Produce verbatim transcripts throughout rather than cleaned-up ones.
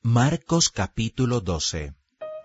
Marcos capítulo doce.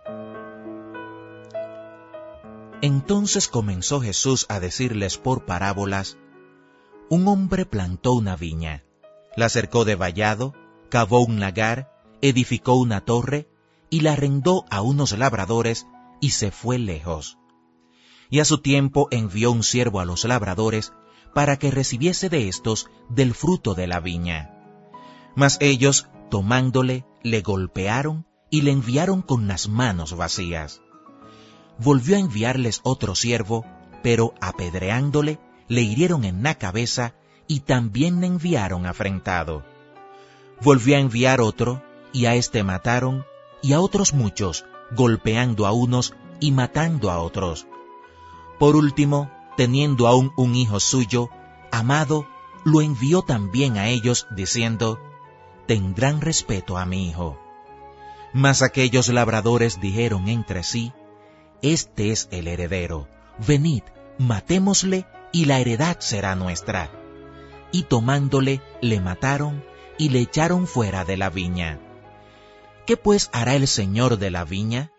Entonces comenzó Jesús a decirles por parábolas: Un hombre plantó una viña, la cercó de vallado, cavó un lagar, edificó una torre, y la arrendó a unos labradores, y se fue lejos. Y a su tiempo envió un siervo a los labradores, para que recibiese de éstos del fruto de la viña. Mas ellos, tomándole, le golpearon, y le enviaron con las manos vacías. Volvió a enviarles otro siervo, pero apedreándole, le hirieron en la cabeza, y también le enviaron afrentado. Volvió a enviar otro, y a éste mataron, y a otros muchos, golpeando a unos y matando a otros. Por último, teniendo aún un hijo suyo, amado, lo envió también a ellos, diciendo: Tendrán respeto a mi hijo. Mas aquellos labradores dijeron entre sí: Este es el heredero, venid, matémosle, y la heredad será nuestra. Y tomándole, le mataron, y le echaron fuera de la viña. ¿Qué pues hará el señor de la viña?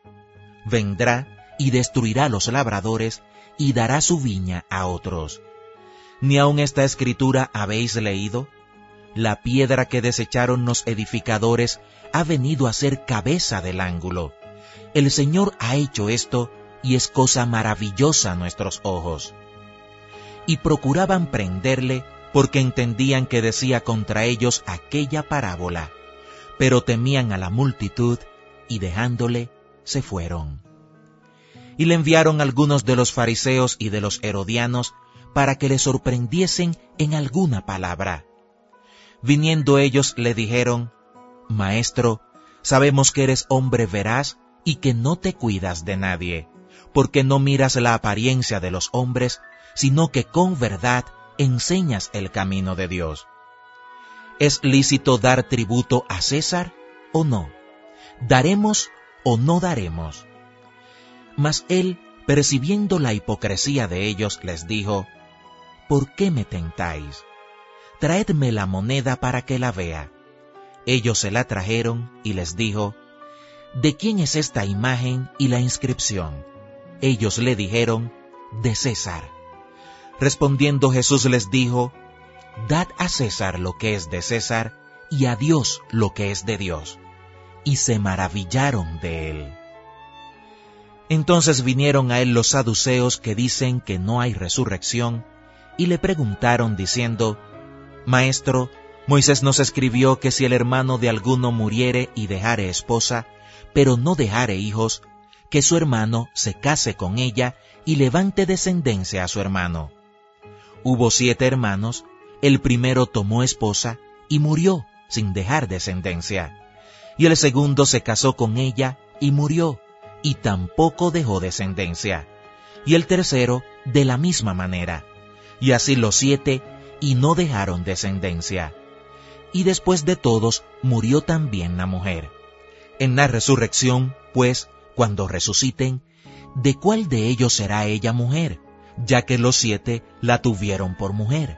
Vendrá, y destruirá los labradores, y dará su viña a otros. ¿Ni aun esta escritura habéis leído? La piedra que desecharon los edificadores ha venido a ser cabeza del ángulo. El Señor ha hecho esto, y es cosa maravillosa a nuestros ojos. Y procuraban prenderle, porque entendían que decía contra ellos aquella parábola, pero temían a la multitud, y dejándole, se fueron. Y le enviaron algunos de los fariseos y de los herodianos, para que le sorprendiesen en alguna palabra. Viniendo ellos le dijeron: Maestro, sabemos que eres hombre veraz, y que no te cuidas de nadie, porque no miras la apariencia de los hombres, sino que con verdad enseñas el camino de Dios. ¿Es lícito dar tributo a César o no? ¿Daremos o no daremos? Mas él, percibiendo la hipocresía de ellos, les dijo: ¿Por qué me tentáis? Traedme la moneda para que la vea. Ellos se la trajeron, y les dijo: ¿De quién es esta imagen y la inscripción? Ellos le dijeron: De César. Respondiendo Jesús les dijo: Dad a César lo que es de César, y a Dios lo que es de Dios. Y se maravillaron de él. Entonces vinieron a él los saduceos, que dicen que no hay resurrección, y le preguntaron diciendo: Maestro, Moisés nos escribió que si el hermano de alguno muriere y dejare esposa, pero no dejare hijos, que su hermano se case con ella y levante descendencia a su hermano. Hubo siete hermanos, el primero tomó esposa y murió sin dejar descendencia, y el segundo se casó con ella y murió, y tampoco dejó descendencia, y el tercero de la misma manera, y así los siete, y no dejaron descendencia. Y después de todos murió también la mujer. En la resurrección, pues, cuando resuciten, ¿de cuál de ellos será ella mujer, ya que los siete la tuvieron por mujer?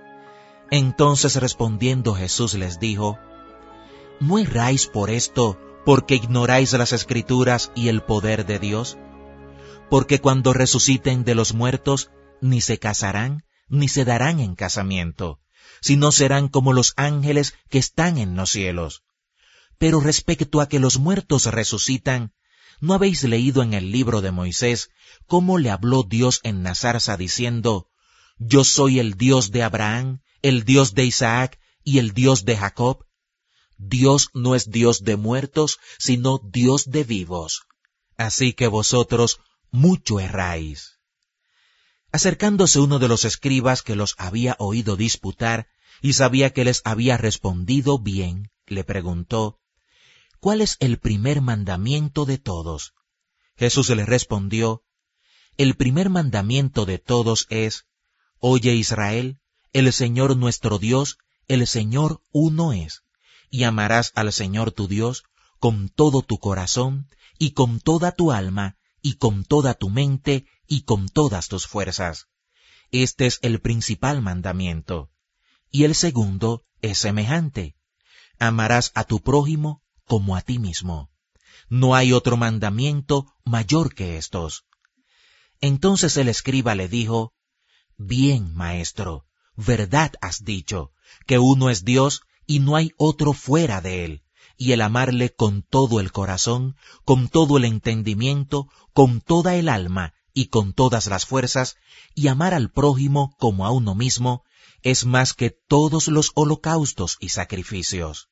Entonces respondiendo Jesús les dijo: ¿No erráis por esto, porque ignoráis las Escrituras y el poder de Dios? Porque cuando resuciten de los muertos, ni se casarán, ni se darán en casamiento, sino serán como los ángeles que están en los cielos. Pero respecto a que los muertos resucitan, ¿no habéis leído en el libro de Moisés cómo le habló Dios en la zarza diciendo: Yo soy el Dios de Abraham, el Dios de Isaac y el Dios de Jacob? Dios no es Dios de muertos, sino Dios de vivos. Así que vosotros mucho erráis. Acercándose uno de los escribas que los había oído disputar y sabía que les había respondido bien, le preguntó: ¿Cuál es el primer mandamiento de todos? Jesús le respondió: El primer mandamiento de todos es: Oye Israel, el Señor nuestro Dios, el Señor uno es, y amarás al Señor tu Dios con todo tu corazón, y con toda tu alma, y con toda tu mente, y con todas tus fuerzas. Este es el principal mandamiento. Y el segundo es semejante: amarás a tu prójimo como a ti mismo. No hay otro mandamiento mayor que estos. Entonces el escriba le dijo, Bien, maestro, verdad has dicho, que uno es Dios y no hay otro fuera de él, y el amarle con todo el corazón, con todo el entendimiento, con toda el alma y con todas las fuerzas, y amar al prójimo como a uno mismo, es más que todos los holocaustos y sacrificios.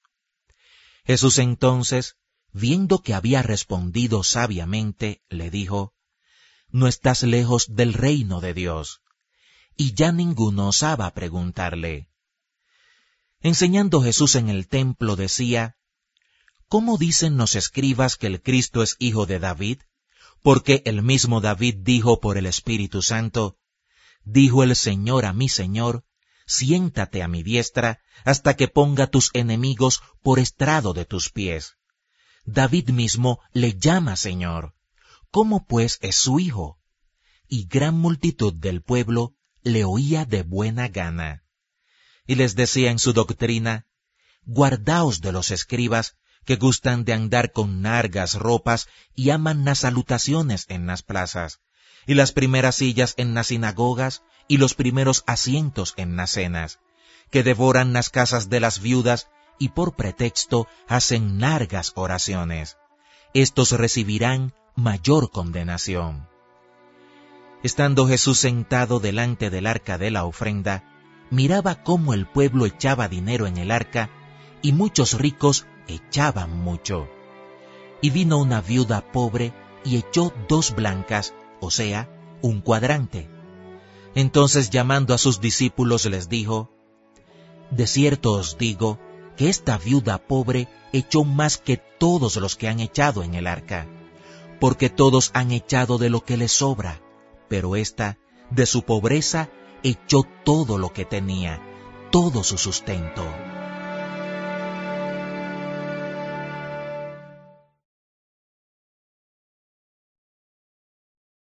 Jesús entonces, viendo que había respondido sabiamente, le dijo, No estás lejos del reino de Dios. Y ya ninguno osaba preguntarle. Enseñando Jesús en el templo decía, ¿Cómo dicen los escribas que el Cristo es hijo de David? Porque el mismo David dijo por el Espíritu Santo, Dijo el Señor a mi Señor, Siéntate a mi diestra, hasta que ponga tus enemigos por estrado de tus pies. David mismo le llama Señor. ¿Cómo pues es su hijo? Y gran multitud del pueblo le oía de buena gana. Y les decía en su doctrina, Guardaos de los escribas, que gustan de andar con largas ropas y aman las salutaciones en las plazas, y las primeras sillas en las sinagogas, y los primeros asientos en las cenas, que devoran las casas de las viudas, y por pretexto hacen largas oraciones. Estos recibirán mayor condenación. Estando Jesús sentado delante del arca de la ofrenda, miraba cómo el pueblo echaba dinero en el arca, y muchos ricos echaban mucho. Y vino una viuda pobre y echó dos blancas, o sea, un cuadrante. Entonces llamando a sus discípulos les dijo, De cierto os digo que esta viuda pobre echó más que todos los que han echado en el arca, porque todos han echado de lo que les sobra, pero ésta, de su pobreza, echó todo lo que tenía, todo su sustento.